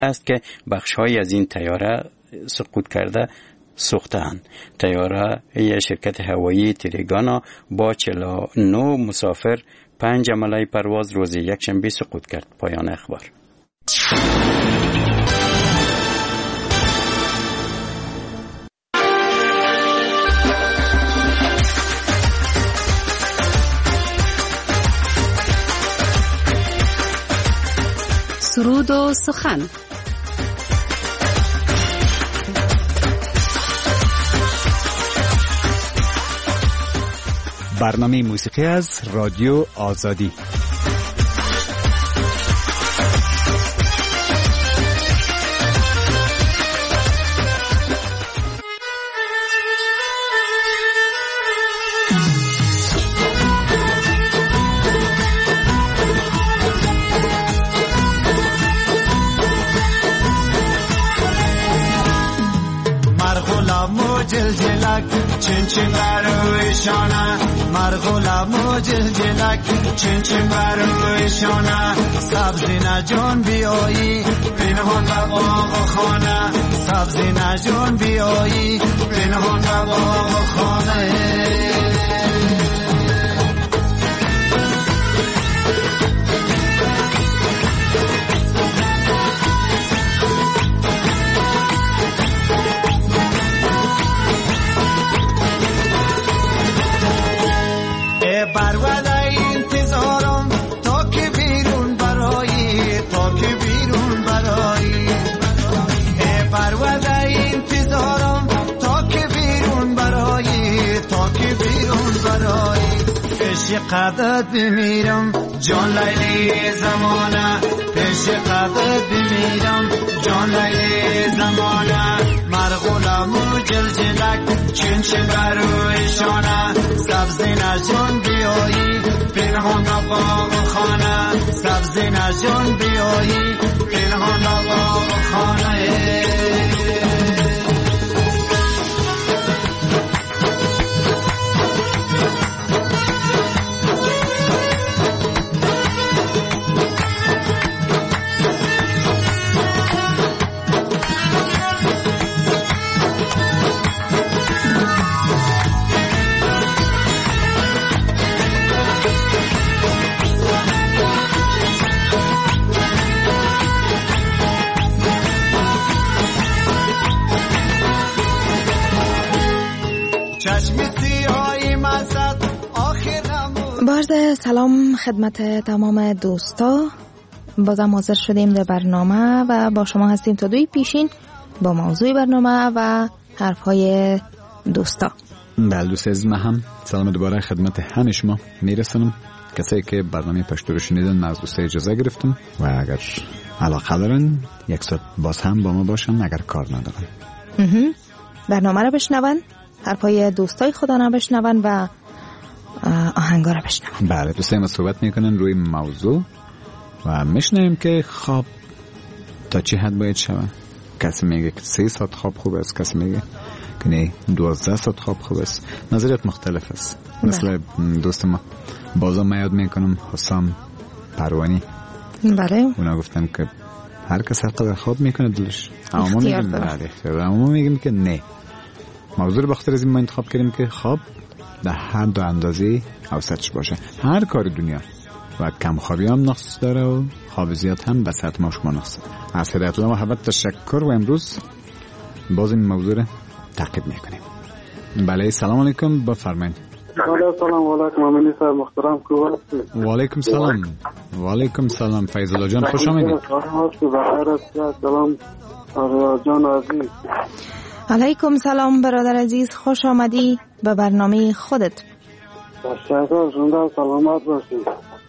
است که بخش‌هایی از این تیاره سقوط کرده سوخته‌اند. تیاره شرکت هوایی تریگانا با 49 مسافر 5 عمله پرواز روز یکشنبه سقوط کرد. پایان اخبار. سرود و سخن. برنامه موسیقی از رادیو آزادی. جلجلک چین چین بروی شانه مرغولم جلجلک چین چین بروی شانه سبزی نجون بیایی پنهان به باغ خانه سبزی نجون بیایی پنهان به باغ خانه قدرت بمیرم جان لیلی زمانه پیش قدرت بمیرم جان لیلی زمانه مرغولم و جلجلک چین چین بروی شانه سبزی نجون بیایی پنهان باغ خانه سبزی نجون بیایی پنهان باغ خانه عرض سلام خدمت تمام دوستا. بازم حاضر شدیم در برنامه و با شما هستیم تا دوی پیشین با موضوع برنامه و حرفهای دوستا. بله دوست عزیز، من هم سلام دوباره خدمت همه شما میرسونم. کسایی که برنامه پشتو رو شنیدن من از دوستا اجازه گرفتم و اگر علاقه دارن یک ساعت باز هم با ما باشن، اگر کار ندارن برنامه رو بشنون، حرفهای دوستای خدا رو بشنون و آهنگا رو بشنون. بله دوستای ما صحبت میکنن روی موضوع و میشنویم که خواب تا چه حد باید شود. کسی میگه که 3 ساعت خواب خوب است، کسی میگه که نه 12 ساعت خواب خوب است. نظریات مختلف است. مثل دوست ما بازم من یاد میکنم حسام پروانی، بله اونا گفتن که هر کس هر قدر خواب میکنه دلش، اما ما میگیم بله اختیار، اما ما میگیم که نه. موضوع رو بخاطر از این ما انتخاب کردیم که خواب به هر دو اندازه اوسطش باشه. هر کار دنیا و کم خوابی هم نقص داره و خواب زیاد هم به صحت ما شما نقص داره. از هدایت الله محبت تشکر و امروز باز این موضوع رو تعقیب میکنیم. بله سلام علیکم، بفرمایید. سلام علیکم امین صاحب محترم، خوب هستید؟ و علیکم سلام. و علیکم سلام فیض الله جان، خوش آمدید. سلام جان عزیز. علیکم سلام برادر عزیز، خوش آمدی به برنامه خودت. تشکر، زنده سلامت باشید.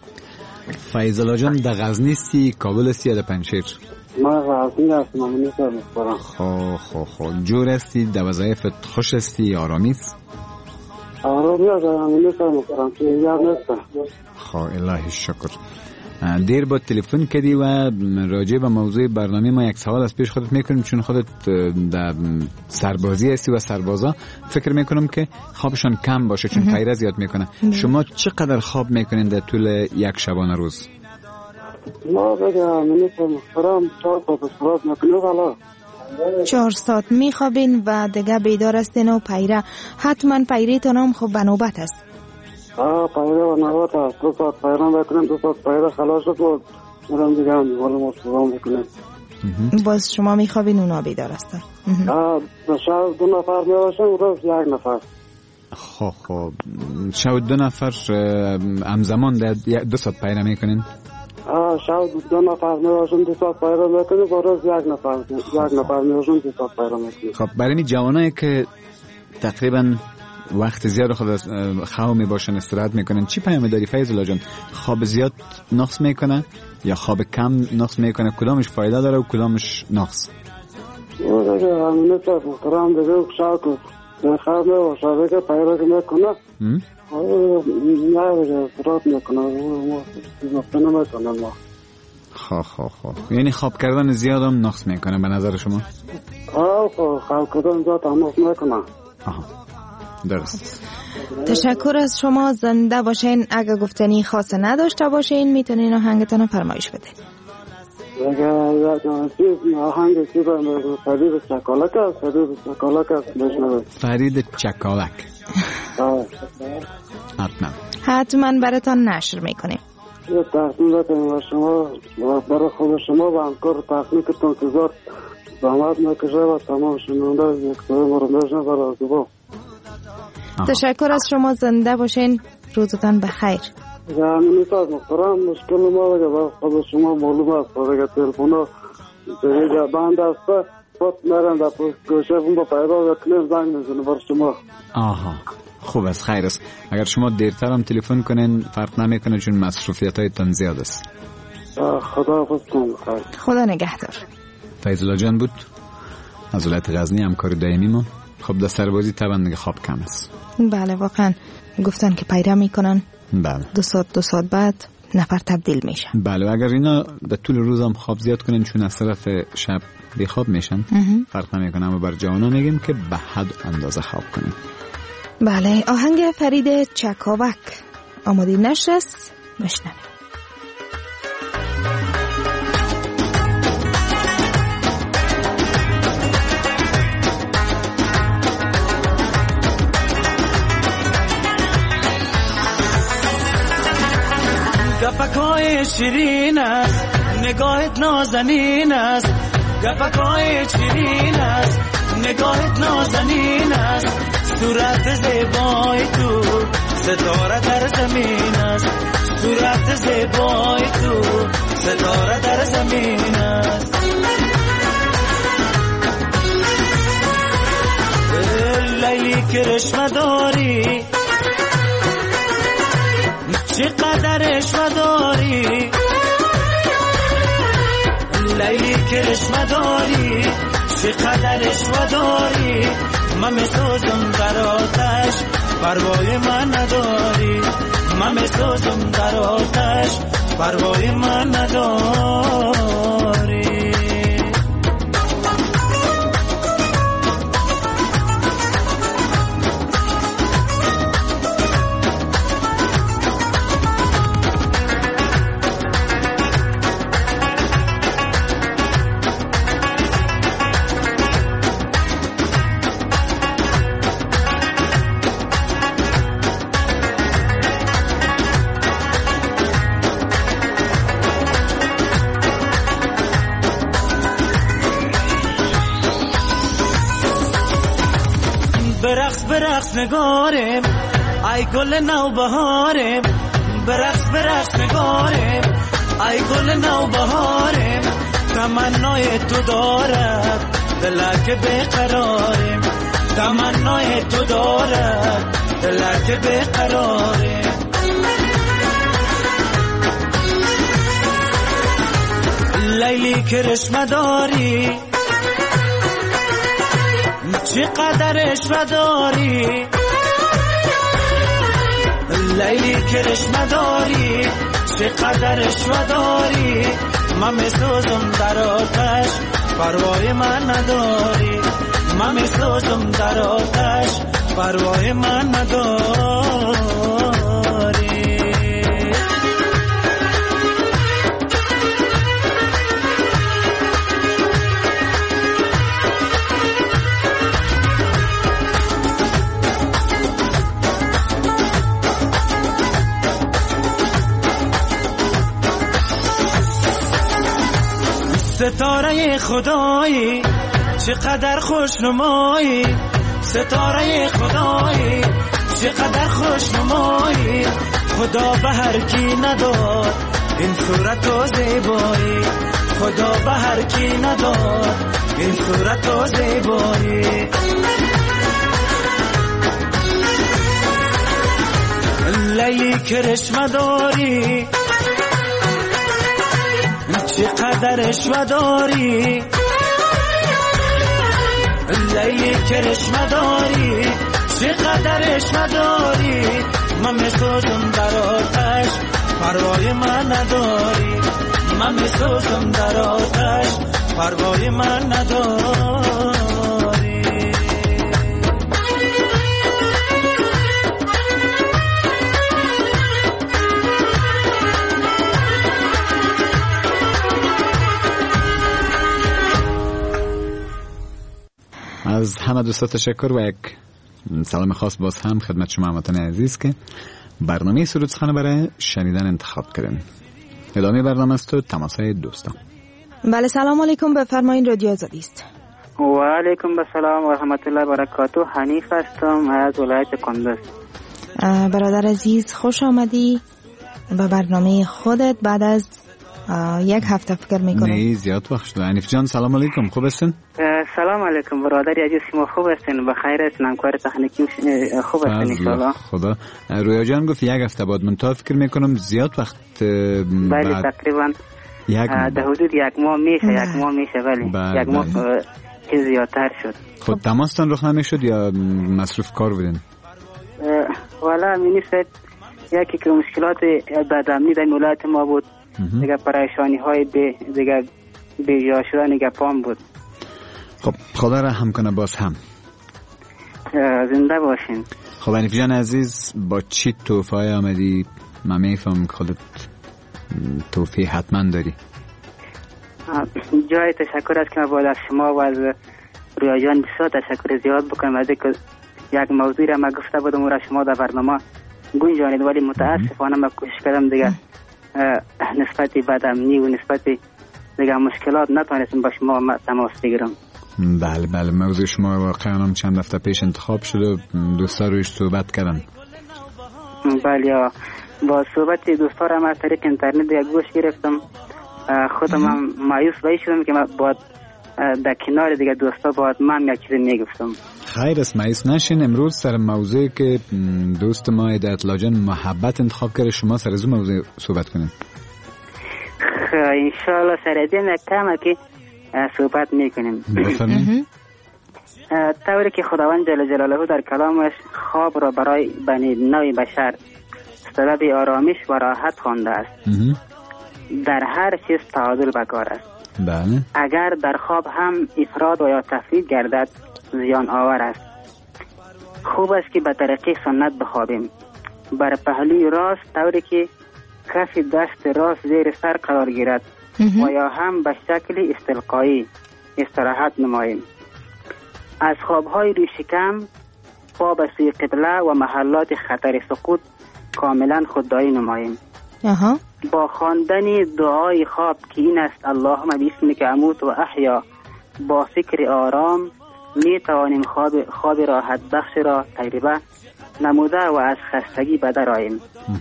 فیض الله جان در غزنی هستی، کابل هستی یا در پنجشیر؟ من غزنی هستم امین صاحب محترم. خب جور هستی؟ در وظایفت خوش هستی؟ آرامی است؟ آرامی است امین صاحب محترم، که اینجا نیستم. خب الهی شکر. دیر با تلفن کردی و راجع به موضوع برنامه ما یک سوال از پیش خودت میکنیم، چون خودت در سربازی هستی و سربازا فکر میکنم که خوابشان کم باشه چون غیره زیاد میکنه. شما چقدر خواب میکنین در طول یک شبانه روز؟ ما بگم منیستر محترم 4 ساعت استراحت میکنیم حالا 4 ساعت میخوابین و دیگه بیدار هستین و پیره حتما پیریتون هم خب بنوبت است. پیره و نوبت است. 2 ساعت پیره میکنیم 2 ساعت پیره خلاص شد و میرم دیگه هم والا ما سلام میکنیم. باز شما میخوابین اونا بیدار هستن. شب 2 نفر میباشن و روز 1 نفر. خب شب 2 نفر همزمان 2 ساعت پیره میکنین؟ شب 2 نفر میباشن 2 ساعت پیره میکنیم و روز 1 نفر میباشن 2 ساعت پیره میکنیم. خب برای این جوانایی که تقریبا وقت زیاد خود خواب میباشن استراحت میکنن چی پیام داری فیض الله جان؟ خواب زیاد نقص میکنه یا خواب کم نقص میکنه؟ کدامش فایده داره و کدامش نقص؟ او دیگه همینه که محترم دیگه شب که خواب میباشه دیگه پیره که میکنه نه دیگه استراحت میکنه ما نقصه نمیکنه ما. خب یعنی خواب کردن زیاد هم نقص میکنه به نظر شما؟ خواب کردن زیاد هم نقص میکنه. درست. تشکر از شما. زنده باشین. اگه گفتنی خاص نداشته باشین میتونین آهنگتون رو فرمایش بدین. آهنگ چی باید فرید چکالک است. فرید چکالک حتما براتون نشر میکنیم. یه تحصیل بکنیم و شما برای خود شما و همکار تحصیلتون که زاد زحمت نکشه و تمام شنونده یک سوی مرمجنه برای زبا. تشکر از شما. زنده باشین. روزتان بخیر. همین ساز محترم مشکل ما بگه خود شما معلوم است بگه تلفون ها دیگه بند است فت نرم در گوشه با پیدا بکنیم زنگ میزنه بر شما. خوب است خیر است. اگر شما دیرتر هم تلفن کنین فرق نمیکنه چون مصروفیت های تان زیاد است. خدا حافظتون بخیر. خدا نگهدار. فیض الله جان بود از ولایت غزنی همکار دائمی ما. خب در سربازی طبعا دیگه خواب کم است. بله واقعا گفتن که پیدا میکنن. بله 2 ساعت بعد نفر تبدیل میشن. بله اگر اینا در طول روز هم خواب زیاد کنن چون از طرف شب بیخواب میشن فرق نمیکنه. اما بر جوانا میگیم که به حد اندازه خواب کنیم. بله آهنگ فرید چکاوک آماده نشر است. بشنویم. گپکای شیرین است نگاهت نازنین است. گپکای شیرین است نگاهت نازنین است. صورت زیبای تو ستاره در زمین است. صورت زیبای تو ستاره در زمین است. لیلی کرشمه داری چقدر عشوه داری. لیلی کرشمه داری چقدر عشوه داری. من میسوزم در آتش پروای من نداری. من میسوزم در آتش پروای من نداری. برقص نگارم ای گل نوبهارم. برقص نگارم ای گل نوبهارم. تمنای تو دارد دلک بیقرارم. تمنای تو دارد دلک بیقرارم. لیلی کرشمه داری چقدر عشوه داری. لیلی کرشمه داری چقدر عشوه داری. من میسوزم در آتش پروای من نداری. من میسوزم در آتش پروای من نداری. ستاره خدایی چقدر خوشنمایی ستاره خدایی چقدر خوشنمایی خدا به هر کی نداد این صورت و زیبایی خدا به هر کی نداد این صورت و زیبایی لیلی کرشمه داری چقدر اشوه داری لیلی کرشمه داری چقدر اشوه داری من میسوزم در آتش پروای من نداری من میسوزم در آتش پروای من نداری از همه دوستا تشکر و یک سلام خاص باز هم خدمت شما هموطنان عزیز که برنامه سرود سخن برای شنیدن انتخاب کردن. ادامه برنامه است و تماسهای دوستان. بله سلام علیکم، بفرمایید رادیو آزادی است. و علیکم السلام و رحمت الله و برکاته. حنیف هستم از ولایت کندز. برادر عزیز خوش آمدی به برنامه خودت بعد از یک هفته فکر میکنم. نه زیاد وقت شده. حنیف جان سلام علیکم، خوب هستین؟ سلام علیکم برادر عزیز، شما خوب هستین؟ بخیر هستین؟ همکار تکنیکی خوب هستین ان شاء الله؟ خدا. رویا جان گفت یک هفته بعد، من تا فکر میکنم زیاد وقت بله تقریبا در حدود یک ماه میشه ولی یک ماه که زیادتر شد. خب تماستان رخ نمیشد یا مصروف کار بودین؟ والا مینیست یکی که مشکلات بدامنی در ولایت ما بود دیگه، پریشانی های دیگه بیجا شدن دیگه پام بود. خب خدا رحم کنه باز هم. زنده باشین. خب حنیف جان عزیز با چی توفای آمدی؟ من میفهم خودت توفی حتما داری. جای تشکر است که من باید از شما و از رویا جان بسیار تشکر زیاد بکنم از اینکه یک موضوعی را من گفته بودم و را شما در برنامه گنجانید، ولی متاسفانه من کوشش کردم دیگه نسبت بدامنی و نسبت دیگه مشکلات نتونستم با شما تماس بگیرم. بله موضوع شما واقعا هم چند هفته پیش انتخاب شده، دوستا رویش صحبت کردن. بله با صحبت دوستا را من طریق اینترنت دیگه گوش گرفتم، خودم هم مایوس باید شدم که من باید در کنار دیگه دوستا باید من یک چیزی میگفتم. خیر است، مایوس نشین. امروز سر موضوعی که دوست ما هدایت الله جان محبت انتخاب کرده، شما سر از موضوع صحبت کنید. انشاءالله سر دین کمه که صحبت میکنیم. بفرمایید. طوری که خداوند جل جلاله در کلامش خواب را برای بنی نوع بشر سبب آرامش و راحت خوانده است. در هر چیز تعادل بکار است. بله. اگر در خواب هم افراد و یا تفرید گردد زیان آور است. خوب است که به طریق سنت بخوابیم، بر پهلوی راست، طوری که کف دست راست زیر سر قرار گیرد و یا هم به شکل استلقایی استراحت نماییم. از خوابهای روی شکم پا به سوی قبله و محلات خطر سقوط کاملا خودداری نماییم. با خواندن دعای خواب که این است: اللهم باسمک اموت و احیا، با فکر آرام می توانیم خواب راحت بخش را تجربه نموده و از خستگی به در آییم.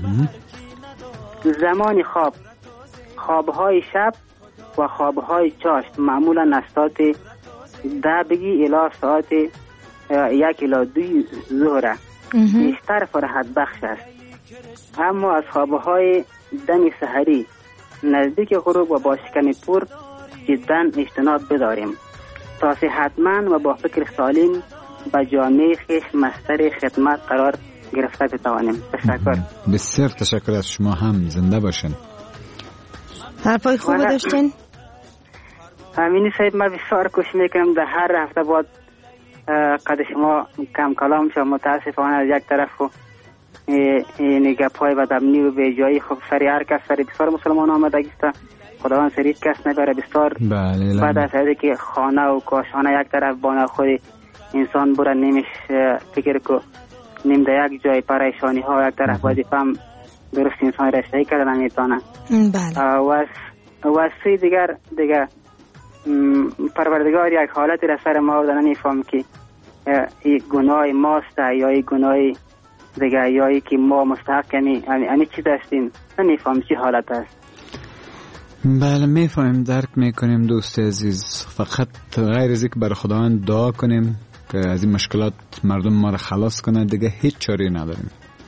زمان خوابهای شب و خوابهای چاشت معمولا از ساعت 10 بگی الی ساعت 1 الی 2 ظهر بیشتر فرحت بخش است. اما از خوابهای دم سحری نزدیک غروب و با شکم پر جدا اجتناب بداریم تا صحتمند و با فکر سالم به جامعه خویش مستر خدمت قرار گرفته بتوانیم. تشکر. بسیار تشکر از شما، هم زنده باشین. حرفای خوب داشتین. امینی صاحب من بسیار کوشش میکنم در هر هفته بعد قد شما کم کلام شما، متاسفانه از یک طرف این گپ‌های بدامنی و به جایی خب سری هر کس سری بسیار مسلمان آمدگی است، خداوند سری کس نبره بسیار. بعد از اینکه خانه و کاشانه یک طرف بانه خود انسان بره نمیشه فکر کو نیم در یک جای پریشانی ها یک طرف باید فهم درست انسان رشتهی کردن نمیتونه. بله. و سوی دیگر پروردگار یک حالتی را سر ما آورده، نمیفهم که این گناه ماست یا این گناه دیگه یا ای که ما مستحق یعنی چی دستیم، نمیفهم چی حالت است. بله میفهمیم، درک میکنیم دوست عزیز. فقط غیر از اینکه برای خداوند دعا کنیم که از این مشکلات مردم ما را خلاص کنه، دیگه هیچ چاره نداریم.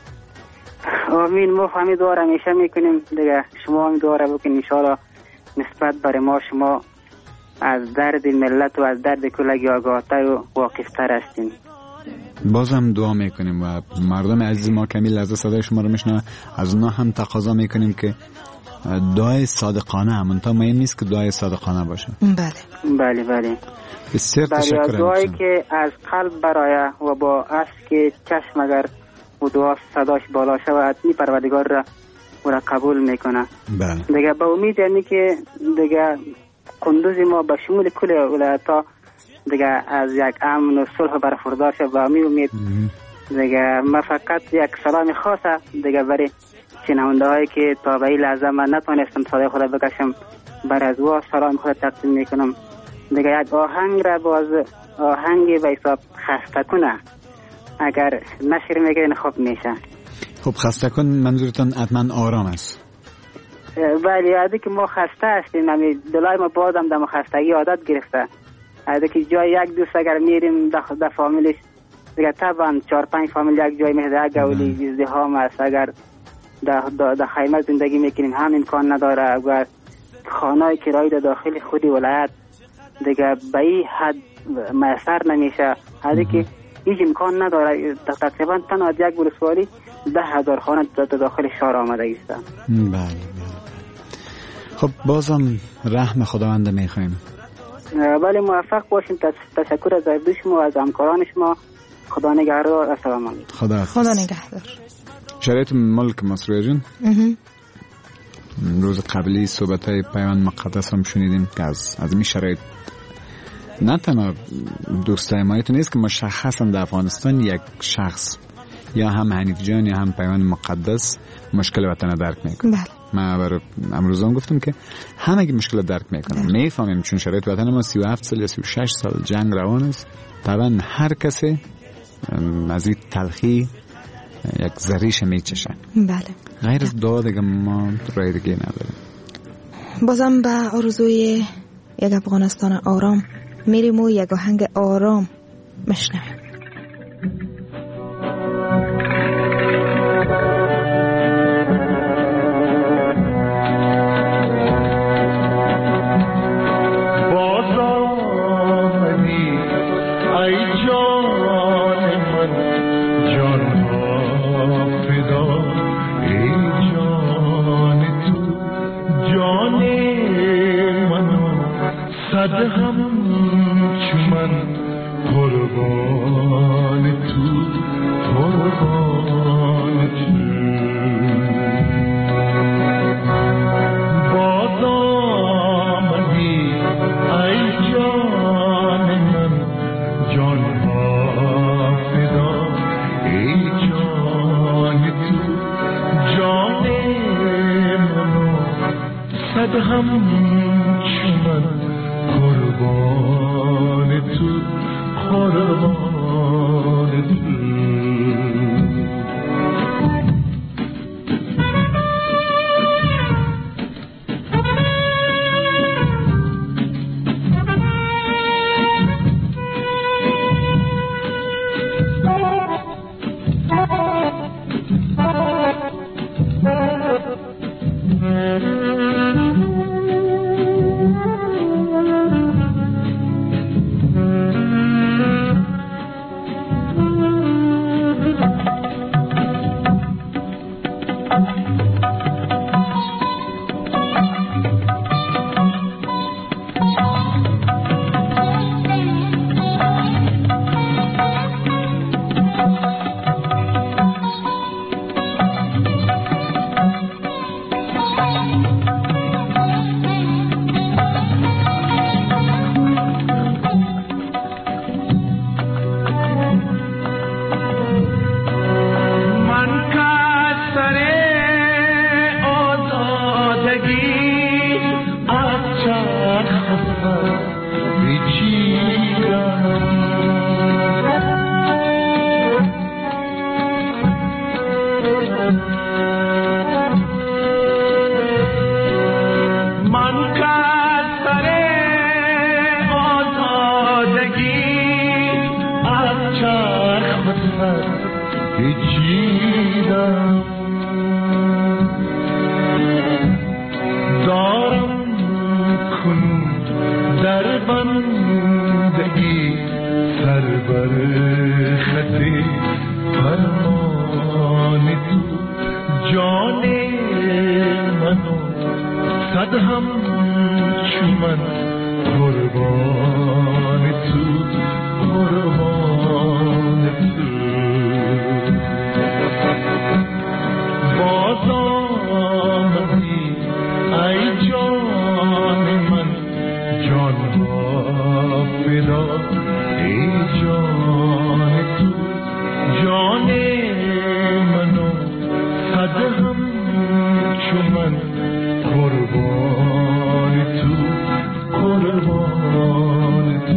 آمین. ما همین دعا را همیشه میکنیم دیگه، شما هم دعا را بکنید ان شاء الله نسبت برای ما شما از درد ملت و از درد کلگی آگاه‌تر و واقف‌تر هستین. بازم دعا میکنیم و مردم عزیز ما کمی لحظه صدای شما رو میشنوه، از اونا هم تقاضا میکنیم که دعای صادقانه، همونطور مهم نیست که دعای صادقانه باشه. بله بله. بسیار تشکر. دعایی که از قلب برای و با عشق که چشم اگر و دعا صداش بالا شود، می پروردگار را قبول میکنه. بله. دیگه با امید یعنی که دیگه قندوز ما به شمول کل ولایت‌ها دیگه از یک امن و صلح برخوردار شه. با امید دیگه ما فقط یک سلام خاصه دیگه برای شنونده هایی که تا به این لحظه من نتونستم صدای خود بکشم، بر از او سلام خود تقدیم میکنم. دیگه یک آهنگ را باز آهنگ به حساب خسته کنه اگر نشر میگیرین خوب میشه. خب خسته کن منظورتان حتما آرام است؟ بله، یادی که ما خسته هستیم، دلای ما بازم در خستگی عادت گرفته. یادی که جای یک دوست اگر میریم در فامیلش دیگه طبعا 4-5 فامیل یک جای میده، گولی ازدحام است، اگر در خیمه زندگی میکنیم هم امکان نداره، اگر خانه کرایه در داخل خودی ولایت دیگه به این حد میسر نمیشه. یادی که هیچ امکان نداره، تقریبا تنها یک ولسوالی 10,000 خانه در داخل شهر آمده است. بله. خب بازم رحم خداوند میخوایم. بله موفق باشین. تشکر از شما و از همکاران شما. خدا نگهدار. السلام علیکم. خدا نگهدار. شرایط ملک مصر جون، روز قبلی صحبت‌های پیوند مقدس هم شنیدیم که از این شرایط نه تنها دوستای ما نیست که مشخصا در افغانستان یک شخص یا هم حنیف جان یا هم پیوند مقدس مشکل وطن درک میکنه. بله. من برای امروز هم گفتم که همه مشکل درک میکنن، میفهمیم چون شرایط وطن ما 37 سال یا 36 سال جنگ روان است. طبعا هر کسی از این تلخی یک ذریش میچشه. بله. غیر از دعا دیگه ما راه دیگه نداریم. بازم به آرزوی یک افغانستان آرام میریم و یک آهنگ آرام میشنویم. کشی سر بر خط فرمان تو جان منو صد هم چون من قربان تو قربان تو باز آمدی ای جان من جان ها فدا ای جان تو جان منو صد هم چون من قربان تو قربان تو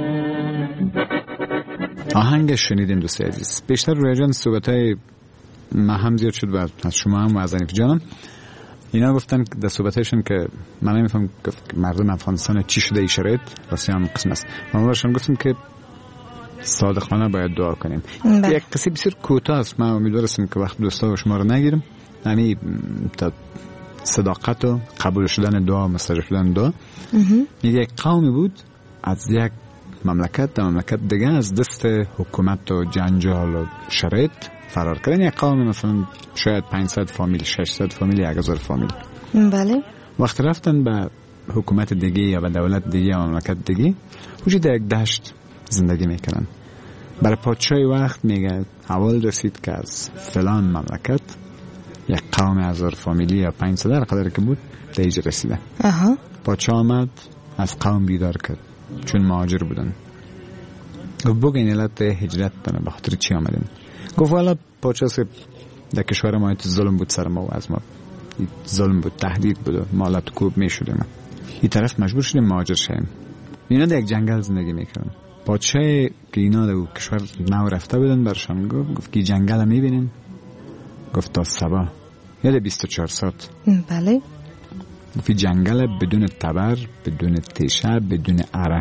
آهنگ شنیدیم دوست عزیز. بیشتر روی جان صحبت‌های من هم زیاد شد و از شما هم و از حنیف جانم اینا گفتن در صحبتشون که من نمیفهم مردم افغانستان چی شده ای شرایط واسه هم قسم است. ما برشان گفتم که صادقانه باید دعا کنیم. یک قصه بسیار کوتاه است. من امیدوارم که وقت دوستا و شما رو نگیرم. یعنی تا صداقت و قبول شدن دعا و مستجاب شدن دعا. یک قومی بود از یک مملکت در مملکت دیگه از دست حکومت و جنجال و شرایط فرار کردن. یک قوم مثلا شاید 500 فامیل 600 فامیل 1000 فامیل. بله. وقت رفتن به حکومت دیگه یا به دولت دیگه یا مملکت دیگه وجود یک دشت زندگی میکنن. برای پادشاهی وقت میگه اول رسید که از فلان مملکت یک قوم 1000 فامیلی یا 500 هر قدر که بود در اینجا رسیده. پادشاه آمد از قوم بیدار کرد چون مهاجر بودن. گفت بگین علت هجرت دانه به خاطر چی آمدین؟ گفت والا پادشاه صاحب در کشور ما ظلم بود سر ما و از ما ظلم بود تهدید بود و مالت کوب می شدیم. این طرف مجبور شدیم مهاجر شدیم. اینا در یک جنگل زندگی میکنن. پادشاه که اینا در کشور نو رفته بودن برشان گفت که جنگل میبینین؟ گفت تا صبح یا 24 ساعت. بله. گفت جنگل بدون تبر بدون تیشه بدون اره.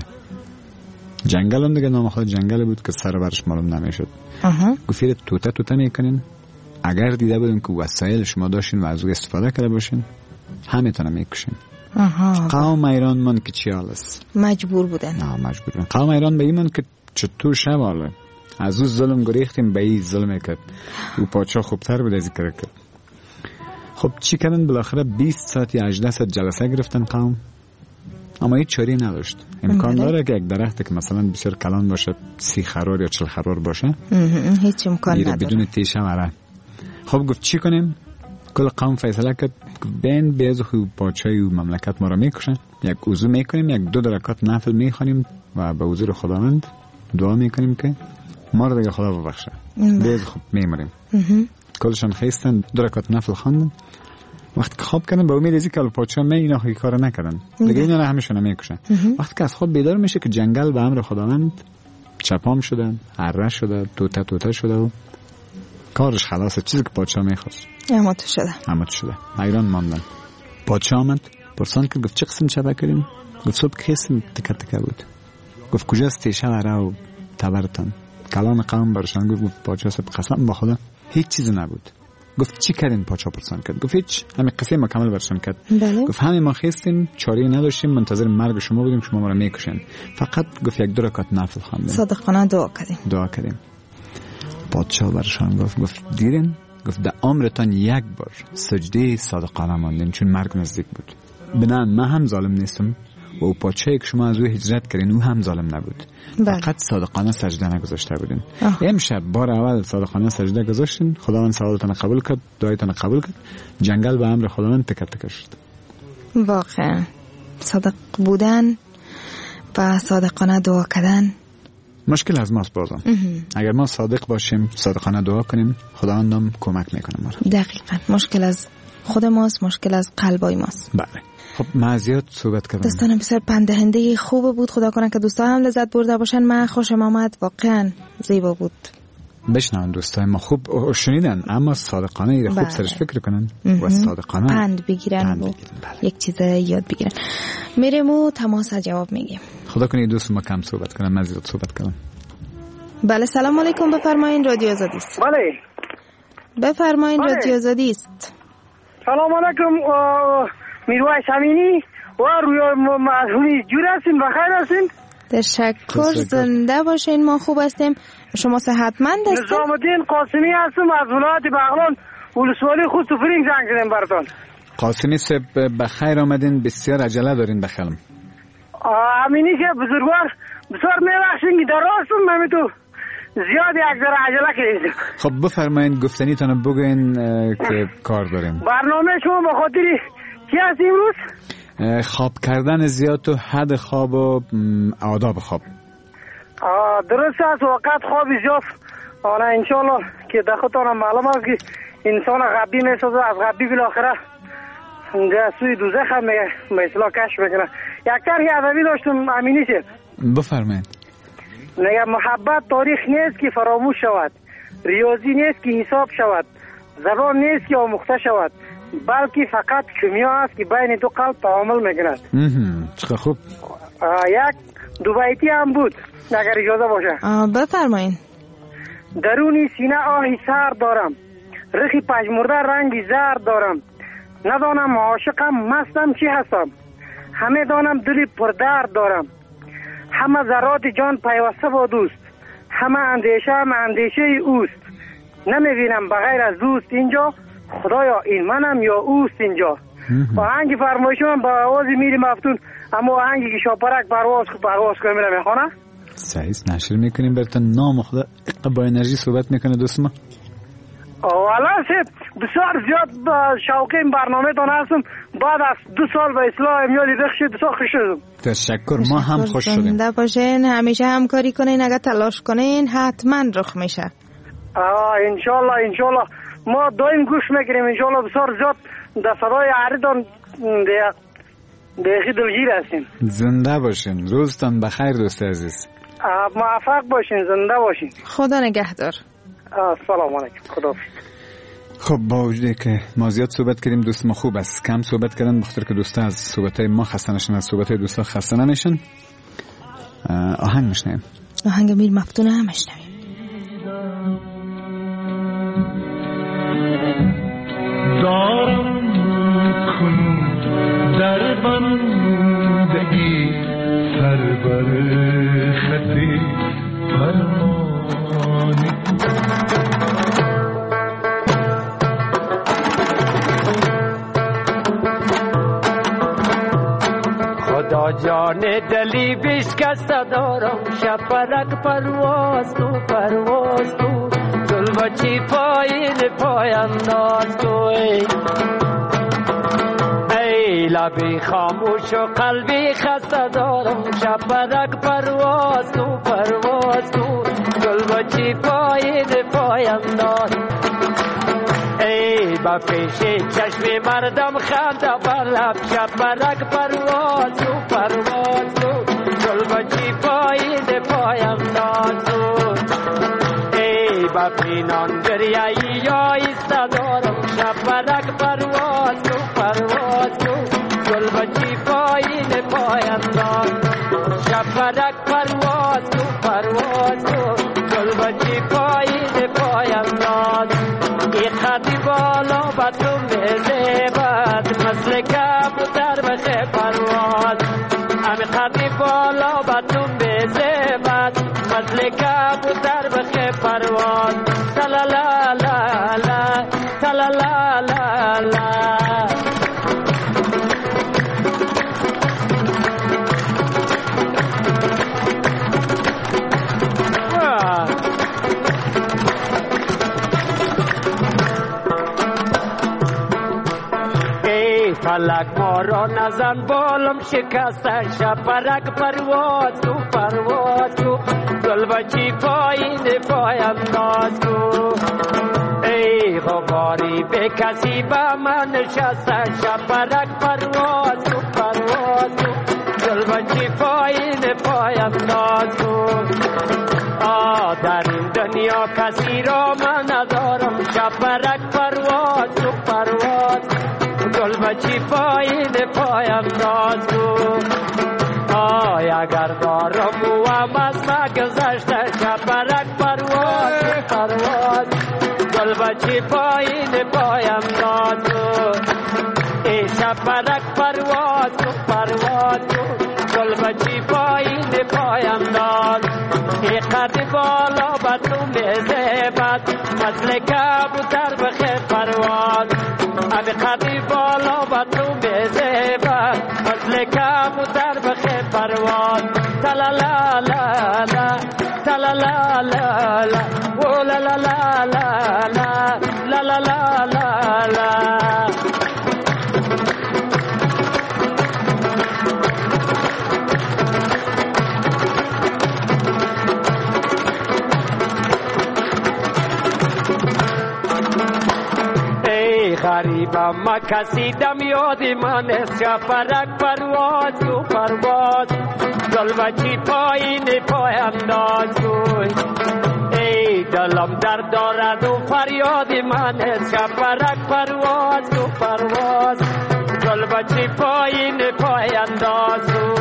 جنگل هم دیگه نام خود جنگل بود که سر برش معلوم نمیشد. گفت توته میکنین اگر دیده بودین که وسایل شما داشتین و از او استفاده کرده باشین همه میکشین. قوم ایران من که چی حال است؟ مجبور بودن. نه مجبور بودن. قوم ایران به این من که چطور شب حالا از او ظلم گریختیم به این ظلم کرد. او پادشاه خوبتر بود از این کرد. خب چی کردن؟ بالاخره 20 ساعت یا 18 ساعت جلسه گرفتن قوم، اما هیچ چاری نداشت. امکان داره که یک درخت که مثلا بسیار کلان باشه 30 خروار یا 40 خروار باشه هیچ امکان نداره بدون تیشه مره. خب گفت چی کنیم؟ کل قوم فیصله کرد بین بیازو خوب پادشاهی و مملکت ما را میکشن، یک وضو میکنیم، یک 2 رکعت نفل میخوانیم و به حضور خداوند دعا میکنیم که ما را دیگه خدا ببخشه. بیازو خوب میمریم. کلشان خیستن 2 رکعت نفل خواندن. وقتی که خواب کردن به امید ازی که پادشاه اینا خیلی کار نکردن دیگه اینا را همیشون میکشن. وقتی که از خواب بیدار میشه که جنگل به امر خداوند چپام شدن، اره شده، توته شده و کارش خلاصه. چیزی که پادشاه میخواست امات شده. ایران ماندن. پادشاه آمد پرسان کرد گفت چه قسم چپه کردیم؟ گفت صبح قسم تکه تکه بود. گفت کجاست تیشه اره و تبرتان؟ کلام قوم برشان گفت پادشاه صاحب قسم با خدا هیچ چیزی نبود. گفت چی کردین؟ پادشاه پرسان کرد. گفت هیچ، همین قصه مکمل برشان کرد. گفت همه ما خستیم چاری نداشتیم منتظر مرگ شما بودیم، شما ما را میکشین. فقط گفت 1 2 رکعت نفل خواندیم، صادقانه دعا کردیم. پادشاه برشان گفت دیرین. گفت در عمرتان 1 بار سجده صادقانه ماندین چون مرگ نزدیک بود. بنان من هم ظالم نیستم و او پادشاهی که شما از او هجرت کردین او هم ظالم نبود. فقط صادقانه سجده نگذاشته بودین. امشب بار اول صادقانه سجده گذاشتین، خداوند سوالتان قبول کرد، دعایتان قبول کرد، جنگل به امر خداوند تکه تکه شد. واقعا صادق بودن و صادقانه دعا کردن مشکل از ماست بازم. اگر ما صادق باشیم، صادقانه دعا کنیم، خداوند هم کمک میکنه ما را. دقیقاً مشکل از خود ماست، مشکل از قلبای ماست. بله. خب من زیاد صحبت کردم. دوستان بسیار پندهنده خوب بود. خدا کنه که دوستان هم لذت برده باشن. من خوشم آمد، واقعا زیبا بود. بشنون دوستان ما خوب شنیدن اما صادقانه ایره خوب سرش فکر کنن و صادقانه پند بگیرن و یک چیز یاد بگیرن. میریم و تماس جواب میگیم. خدا کنه دوست ما کم صحبت کنن، من زیاد صحبت کنم. بله سلام علیکم، بفرمایید رادیو آزادی است. بله بفرمایید رادیو آزادی است. سلام علیکم میرویس امینی و روی مدهونی جور هستین، بخیر هستین؟ تشکر، زنده باشین، ما خوب هستیم. شما صحتمند هستین؟ نظام الدین قاسمی هستم از ولایت بغلان، ولسوالی خود سفرینگ زنگ زدیم براتون. قاسمی صاحب بخیر آمدین، بسیار عجله دارین بخیرم. امینی که بزرگوار بسیار میبخشین که در راستم من تو زیاد یک ذره عجله کردیم. خب بفرمایین گفتنیتون بگوین که کار داریم. برنامه شما به خاطر چی هست امروز؟ خواب کردن زیاد و حد خواب و آداب خواب. درست است، وقت خواب زیاد آنه انشالله که در خودتان معلوم است که انسان غبی میسازه، از غبی بالاخره در سوی دوزخ هم به اصطلاح کشف میکنه. یک طرحی ادبی داشتم امینی شه. بفرمایید. نگه محبت تاریخ نیست که فراموش شود، ریاضی نیست که حساب شود، زبان نیست که آموخته شود، بلکه فقط کیمیا است که بین دو قلب تعامل میکند. چقدر خوب. یک دو بیتی هم بود اگر اجازه باشه. بفرمایید. درونی سینه آهی سر دارم، رخی پژمرده رنگی زرد دارم، ندانم عاشقم مستم چی هستم، همه دانم دلی پردرد دارم، همه ذرات جان پیوسته با دوست، همه اندیشه هم اندیشه اوست، نمیبینم بغیر از دوست اینجا، خدایا این منم یا اوست اینجا. آهنگ فرمایش من با آواز میری مفتون، اما آهنگی که شاپرک پرواز کنه میرم میخوانه. صحیح نشر میکنیم براتون. نام خدا با انرژی صحبت میکنه دوست ما. والا بسیار زیاد شوقی این برنامه تان هستم. بعد از 2 سال به اصلاح امیالی بخشید بسیار خوش شدم. تشکر، ما هم خوش شدیم. زنده باشین، همیشه همکاری کنین، اگر تلاش کنین حتما رخ میشه. انشالله ما دایم گوش میکنیم. انشالله بسیار زیاد در صدای عریضان دیگه دلگیر هستیم. زنده باشین، روزتان بخیر دوست عزیز. موفق باشین، زنده باشین. خدا نگهدار. سلام علیکم، خداحافظ. خب با وجودی که ما زیاد صحبت کردیم دوست ما خوب است کم صحبت کردن، بخاطر که دوستا از صحبتای ما خسته نشن، از صحبتای دوستا خسته نمیشن. آهنگ میشنیم، آهنگ میر مفتون هم میشنیم. دارم کنون در بندگی سر بر خطی فرمانی، خدا جان دلی بشکسته دارم، شپرک پرواز تو دل بچی پایین پاینداز تو، ای لبی خاموش و قلبی خسته دارم، شپرک پرواز تو دل بچی پایین پاینداز، ای با پیش چشم مردم خنده بر لب، شپرک پرواز تو دل بچی پایین پاینداز، ای با پینان دریایی یا ایسته دارم، شپرک پرواز تو دل بچی پایین پاینداز، شپرک پرواز تو دل بچی پایین پاینداز، ای خطی بالا با تو میزیبد، مثل کبوتر بخه پرواز، امی خطی بالا با تو میزیبد، مثل کبوتر بخه پرواز، تلالا لا لا تلالا لا لا. فلک ما را نزن بالم شکسته، شپرک پرواز تو دل بچی پایین پاینداز تو، ای غباری به کسی با من نشسته، شپرک پرواز تو دل بچی پایین پاینداز تو، در این دنیا کسی را من ندارم، شپرک پرواز تو دل بچی پایین پاینداز تو، اگر دارم و هم از ما گذشته، شپرک پرواز دل بچی پایین پاینداز تو، ای شپرک پرواز تو دل بچی پایین پاینداز، ای قد بالا با تو میزیبد، مثل کبوتر بخه پرواز، امی قدی بالا با تو میزیبد، مثل کبوتر بخه پرواز، تلالا لا لا تلالا لا لا او لا لا لا لا لا لا لا لا لا. غریبم ما کسی دم یاد من است، شپرک پرواز دل بچی پایین پاینداز تو، ای دلم در دارد و فریاد من است شفرک پرواز تو پرواز گل بچی پایین پای اندازو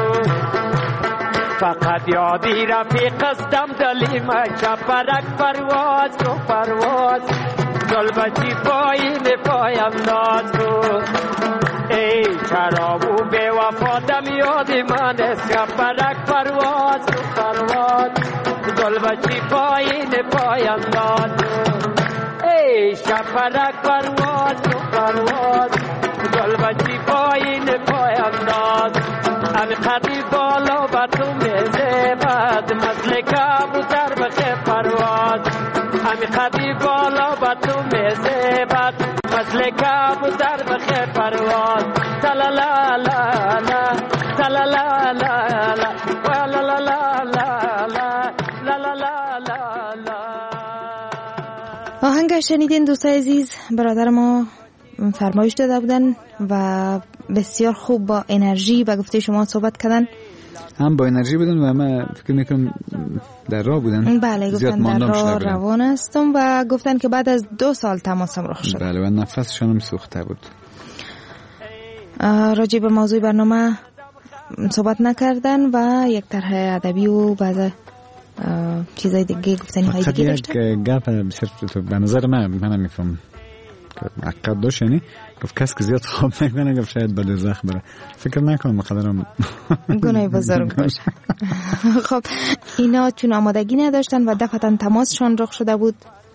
فقط یادی رفیق استم دلی من شفرک پرواز تو پرواز گل بچی پایین پای اندازو ای چرابو بے وفا دم یادی من است شفرک پرواز تو پرواز گل بچی پایین پای اندازو ای شفرک پرواز تو پرواز گل بچی پایین پای انداز امی قدی بالا و تو میزه بد مثل کبوتر بخه پرواز امی قدی بالا و تو میزه بد مثل کبوتر بخه پرواز تلالا لا لا تلالا لا لا ولا لا لا لا لا لا لا لا. آهنگ شنیدین دوستای عزیز، برادر ما فرمایش داده بودن و بسیار خوب با انرژی و گفته شما صحبت کردن. هم با انرژی بودن و من فکر میکنم در راه بودن. بله گفتن در راه روان هستم و گفتن که بعد از 2 سال تماسم رخ شد. بله و نفسشون هم سوخته بود. راجع به موضوع برنامه صحبت نکردن و یک طرح ادبی و بعض چیزای دیگه گفتنی های دیگه داشتن. یک گپ بسیار به نظر من میفهم عقد داشت، یعنی گفت کس که زیاد خواب نکنه گفت شاید به دوزخ بره. فکر نکنم مقدرم گناه بزرگ باشه. خب اینا چون آمادگی نداشتن و دفعتا تماسشان رخ شده بود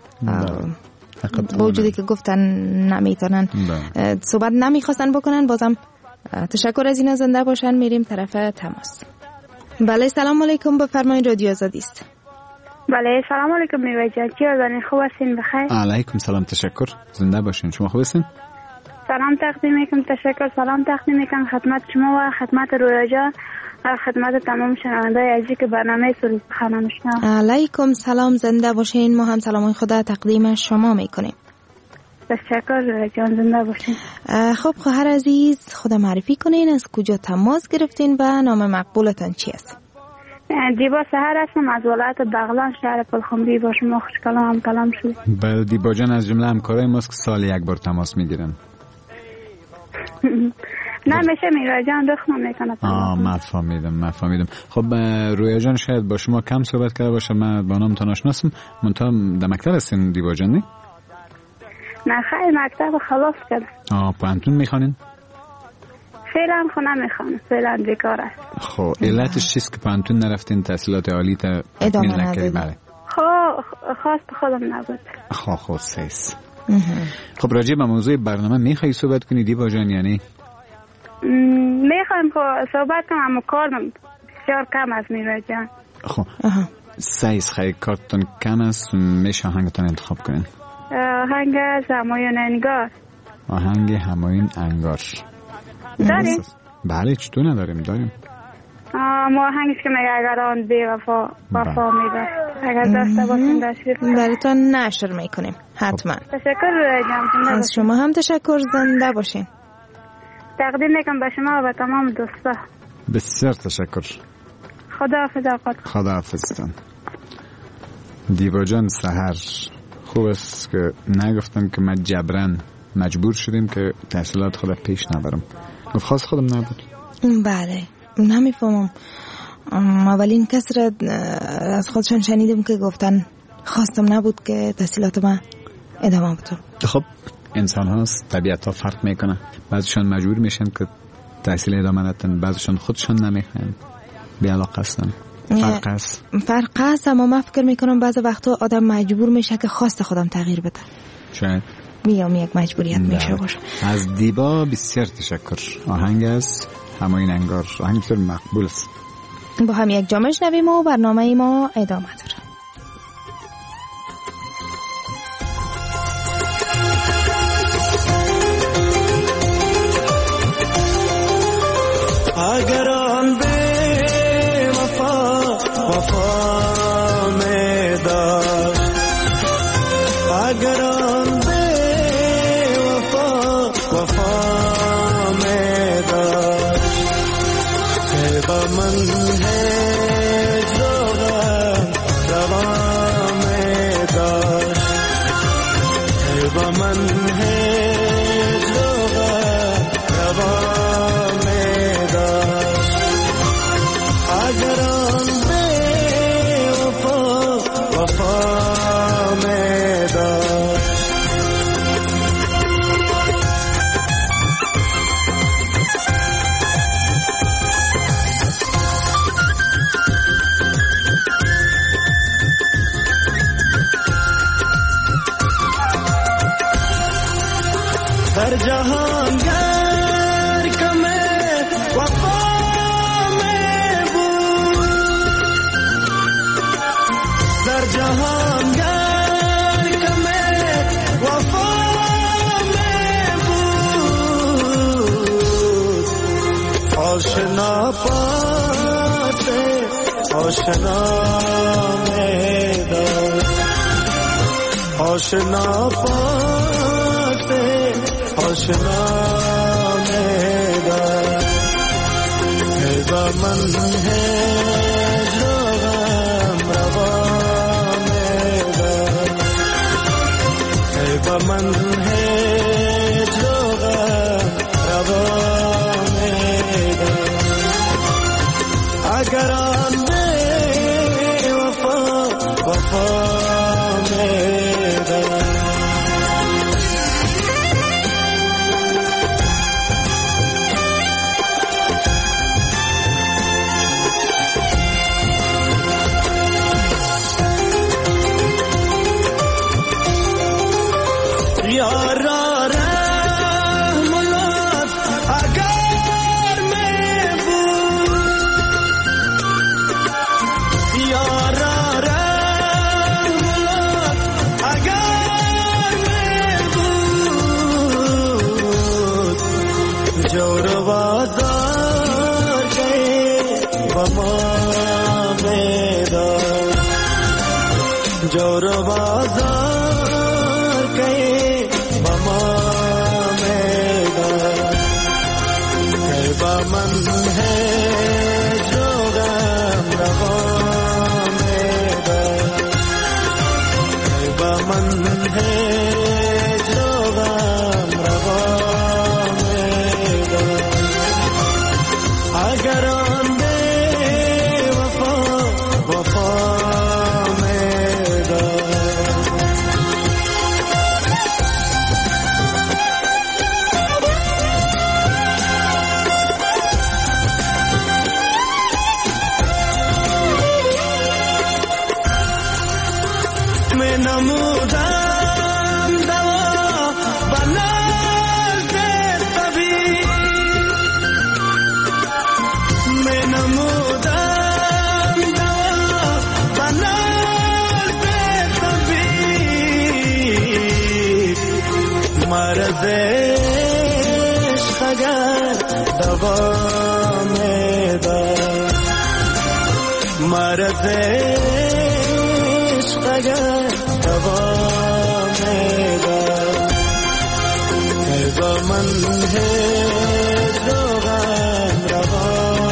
با وجودی که گفتن نمیتونن صحبت نمیخواستن بکنن، بازم تشکر از اینا. زنده باشن. میریم طرف تماس. بله سلام علیکم، بفرمایید رادیو آزادی است. بله سلام علیکم میوه جان، چی هستین؟ خوب هستین؟ بخیر. علیکم سلام، تشکر. زنده باشین. شما خوب هستین؟ سلام تقدیم میکنم. تشکر. سلام تقدیم میکنم خدمت شما و خدمت رویا جان و خدمت تمام شنونده‌های عزیزی که برنامه سروش خانم میشنون. علیکم سلام، زنده باشین. ما هم سلام خدا تقدیم شما میکنیم. تشکر رویا جان، زنده باشین. خب خواهر عزیز خدا معرفی کنین، از کجا تماس گرفتین و نام مقبولتان چی است؟ دیبا سهر هستم از ولایت بغلان شهر پلخمری. با شما خوش کلام شد. بله دیبا جان از جمله همکارای ماست که سال یک بار تماس میگیرن. نه میشه میرا جان دخمه میکنه. من فهمیدم. خب رویا جان شاید با شما کم صحبت کرده باشه، من با نامتان آشناسم. منتها در مکتب هستین دیبا جان؟ نه خیلی مکتب خلاص کردم. پانتون میخوانین؟ فعلا خونه میخوانم، فعلا بیکار است. خب علتش چیست که پانتون نرفتین تحصیلات عالی تا تکمیل نکردین؟ بله خواست خودم نبود. خب سیس. خب راجع به موضوع برنامه میخوایی صحبت کنی دیبا جان یعنی؟ میخوایم صحبت کنم اما کارم بسیار کم است میرا جان. خب سیس خیلی کارتون کم است، میشه آهنگتون انتخاب کنین. آهنگ همایون انگار. آهنگ همایون انگار داریم؟ بله چطور نداریم، داریم. ما آهنگش که میگه اگر آن بی وفا میده اگر داشته باشیم داشتیم براتون نشر میکنیم حتما. تشکر جان. از شما هم تشکر، زنده باشین. تقدیم میکنم به شما و به تمام دوستا. بسیار تشکر. خدا حافظتان. دیبا جان سحر خوب است که نگفتم که من جبران مجبور شدیم که تحصیلات خودم پیش نبرم. خواست خودم نبود. بله نمیفهمم. اولین کس را از خودشان شنیدم که گفتن خواستم نبود که تحصیلات من ادامه بدم. خب انسان هاست، طبیعت ها فرق میکنه. بعضیشان مجبور میشن که تحصیل ادامه ندن، بعضیشان خودشان نمیخواین، بی علاقه هستن. فرق است اما من فکر میکنم بعضی وقتا آدم مجبور میشه که خواست خودم تغییر بده. شاید میام یک مجبوریت میشه باشه. از دیبا بسیار تشکر. آهنگ از همایون انگار، آهنگ بسیار مقبول است. با هم یک جا میشنویم و برنامه ما ادامه داره. اگر آن به وفا می داشت، اگر آن به وفا می داشت، که با من هیچ روغن روا می داشت. در جهان گر کم وفا میں بود در جهان گر کم وفا میں بود آشنا پاتے آشنا میدان آشنا پاتے آشنا میدان ہے با من ہے جو غم روا میدان ہے با من ہے جو غم روا میدان اگر آن بے وفا وفا میدان जोर बाजार गए बमा मैदान है बमन है जो गम रवा मैदान है बमन है जो गम रवा मैदान अगर आंदे वफा वफा عشق اگر دوا میدان مرد عشق اگر دوا میدان ہے با من ہے جو غم روا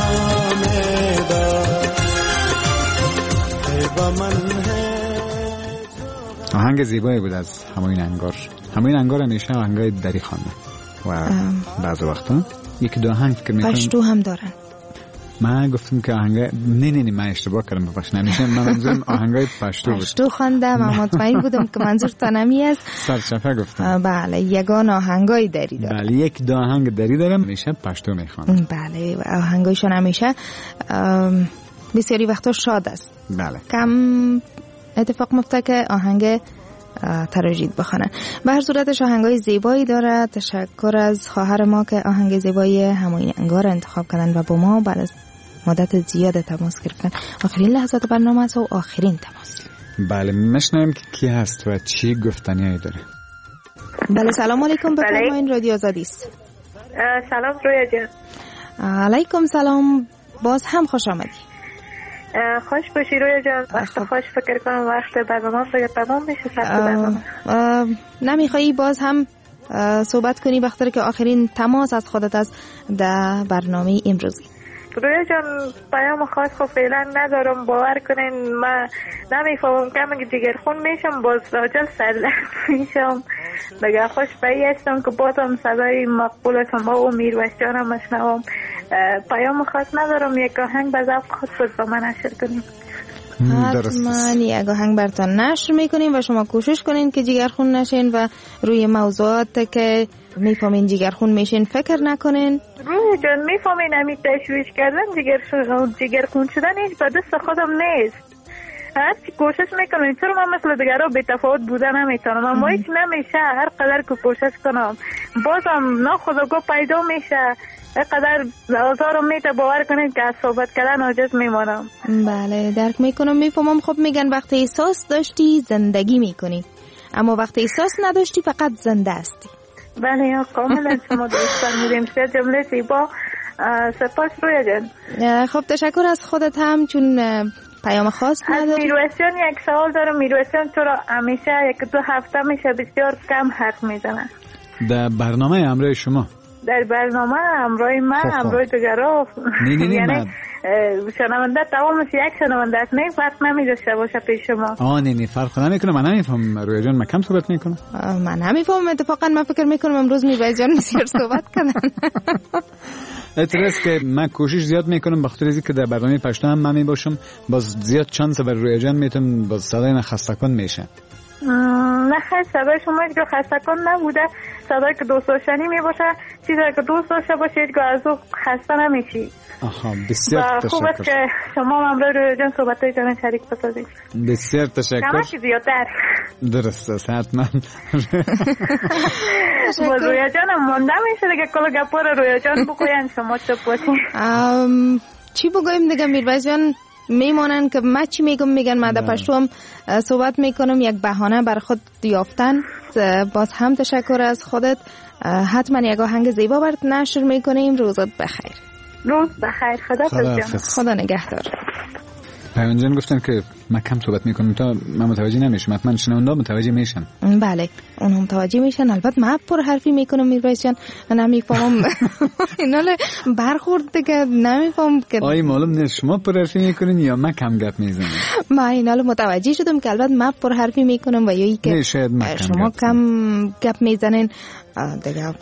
میدان ہے با من ہے. آهنگ زیبایی بود از همایون انگار. همایون انگار همیشه آهنگای دری خوانده و بعض وقتا یک دو آهنگ فکر میکنم پشتو هم دارن. من گفتم که آهنگ نه من اشتباه کردم، ببخشید نمیشه، من منظورم آهنگای پشتو بود. پشتو خوانده، من مطمئن بودم که منظور تنمی است. سرچپه گفتم. بله، یگان آهنگای دری دارم. بله، یک دو آهنگ دری دارم، همیشه پشتو میخوانم. بله، آهنگایشون همیشه بسیاری وقتا شاد است. بله. کم اتفاق میفته که آهنگ تراژید بخونن. به هر صورتش آهنگای زیبایی داره. تشکر از خواهر ما که آهنگ زیبایی همایون انگار انتخاب کردن و با ما بعد از مدت زیاد تماس گرفتن. آخرین لحظات برنامه است و آخرین تماس. بله، میشنویم که کی هست و چی گفتنیایی داره. بله، سلام علیکم، بفرمایید، رادیو آزادی است. سلام رویا جان. علیکم سلام، باز هم خوش آمدی. خوش باشی رویا جان. وقت خوش فکر کنم وقت برنامه دیگه تمام میشه. نمیخوایی باز هم صحبت کنی بخاطر که آخرین تماس از خودت است در برنامه امروزی؟ رویا جان پیام خاص خب فعلا ندارم. باور کنین من نمیفهمم که من جگرخون میشم، باز راجل سردرد میشم. بگه خوش بایی هستم که بازم صدای مقبول شما و میرویس جانم اشنوم. پیام خاص ندارم، یک آهنگ به ذوق خود بود با من نشر کنیم. حتما یک آهنگ براتون نشر میکنیم و شما کوشش کنین که جگرخون نشین و روی موضوعات که میفهمین جگرخون میشین فکر نکنین. روی جان میفهمین همین تشویش کردن جگرخون شدن هیچ به دست خودم نیست. هرچی کوشش میکنم چرا من مثل دیگرها بی تفاوت بوده نمیتونم، اما هیچ نمیشه. هر قدر که کوشش کنم بازم ناخودآگاه پیدا میشه. قدر آزارم میته باور کنید که از صحبت کردن عاجز میمانم. بله درک میکنم، میفهمم. خب میگن وقتی احساس داشتی زندگی میکنی، اما وقتی احساس نداشتی فقط زنده هستی. بله یا کاملا شما درست فرمودین. بسیار جمله زیبا، سپاس رویا جان. خب تشکر از خودت هم. چون پیام خاص نداری؟ از میرویسیان یک سوال دارم. میرویسیان چرا همیشه یک دو هفته میشه بسیار کم حرف میزنه؟ در برنامه همراه شما؟ در برنامه همراه من، همراه دیگرها. یعنی شنونده تمامش یک شنونده است، نه فرق نمیداشته باشه پیش شما. نه فرق نمیکنه. من نمیفهم رویا جان، من کم صحبت میکنم. من نمیفهم. اتفاقا من فکر میکنم امروز میرویس جان بسیار صحبت کنن. اعتراض که من کوشش زیاد میکنم بخاطر اینکه که در برنامه پشتو هم من میباشم، باز زیاد چانس بر رویا جان میتونم باز صدای من خسته کن میشه. نه خیلی صدای شما که خسته کن نبوده، صدای که دوست داشتنی میباشه، چیزی که دوست داشته باشید که از او خسته نمیشی. آها بسیار تشکر. خوب است که شما همراه رویا جان صحبتای جان شریک بسازید. بسیار تشکر. کمکی زیادتر. درست است حتما. با رویا جان هم مونده میشه دیگه کل گپا رو رویا جان بگوین شما چه باشین. چی بگویم دیگه میرویس جان؟ میمانن که من چی میگم میگن من در پشتو هم صحبت میکنم، یک بهانه بر خود یافتن. باز هم تشکر از خودت. حتما یک آهنگ زیبا برات نشر میکنیم. روزت بخیر. روز بخیر. خدا نگهدار. پیمان جان گفتن که من کم صحبت میکنم تا من متوجه نمیشم. حتما شنونده متوجه میشن. بله اونها متوجه میشن. البته من پر حرفی میکنم میرویس جان، من نمیفهمم. ایناله برخورد دیگه نمیفهم که آی معلوم نیست شما پر حرفی میکنین یا من کم گپ میزنم. من ایناله متوجه شدم که البته من پر حرفی میکنم و یا ای که شما کم گپ میزنین دیگه.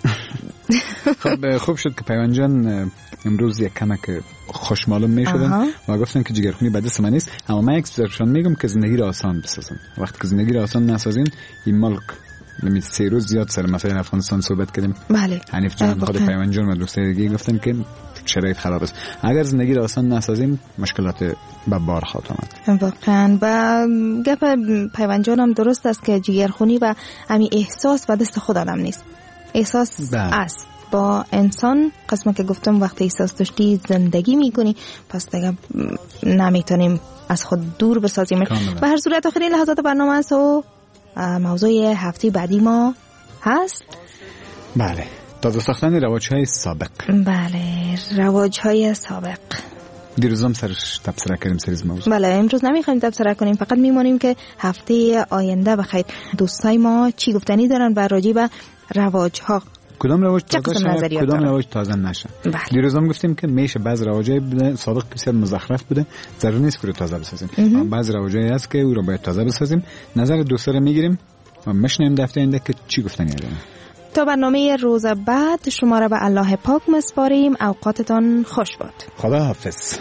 خب خوب شد که پیمان جان امروز یک کمک خوش معلوم میشدن و گفتن که جگرخونی بد است من نیست. اما من یک چیزشون میگم که زندگی را آسان بسازن. وقتی که زندگی را آسان نسازین این ملک نمی 3 روز زیاد سر مسائل افغانستان صحبت کردیم. بله حنیف جان خود پیمان جان و دوستای دیگه گفتن که شرایط خراب است. اگر زندگی را آسان نسازیم مشکلات به بار خواهد آمد. واقعا و گپ پیمان جان هم درست است که جگرخونی و همین احساس و دست خود آدم نیست. احساس است با انسان. قسمه که گفتم وقتی احساس داشتی زندگی میکنی، پس دیگه نمیتونیم از خود دور بسازیم. به هر صورت آخرین لحظات برنامه است و موضوع هفته بعدی ما هست. بله تازه ساختن رواج‌های سابق. بله رواج‌های سابق. دیروزم سرش تبصره کردیم سریز موضوع. بله امروز نمیخوایم تبصره کنیم، فقط میمونیم که هفته آینده بخیر دوستای ما چی گفتنی دارن بر راجع به رواج‌ها. کدام رواج تازه شه کدام رواج تازه نشه. دیروزم گفتیم که میشه بعض رواجای سابق بسیار مزخرف بوده، ضرور نیست که رو تازه بسازیم. بعض رواجایی هست که او رو باید تازه بسازیم. نظر دوستا رو میگیریم و میشنیم دفعه آینده که چی گفتنی دارن. تا برنامه روز بعد شما را به الله پاک میسپاریم. اوقاتتان خوش باد. خدا حافظ.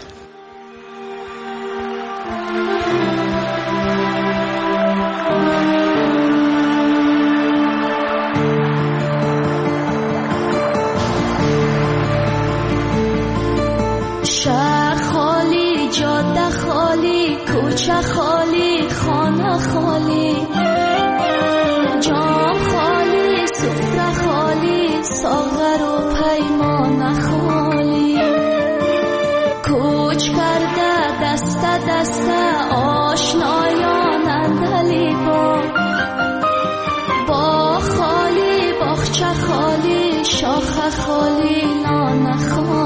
شهر خالی، جاده خالی، کوچه خالی، خانه خالی، جام خالی، سفره خالی، ساغر و پیمان خالی، کوچ کرده دست دست آشنایان اندلی با خالی، باغچه خالی، شاخه خالی، نان خالی.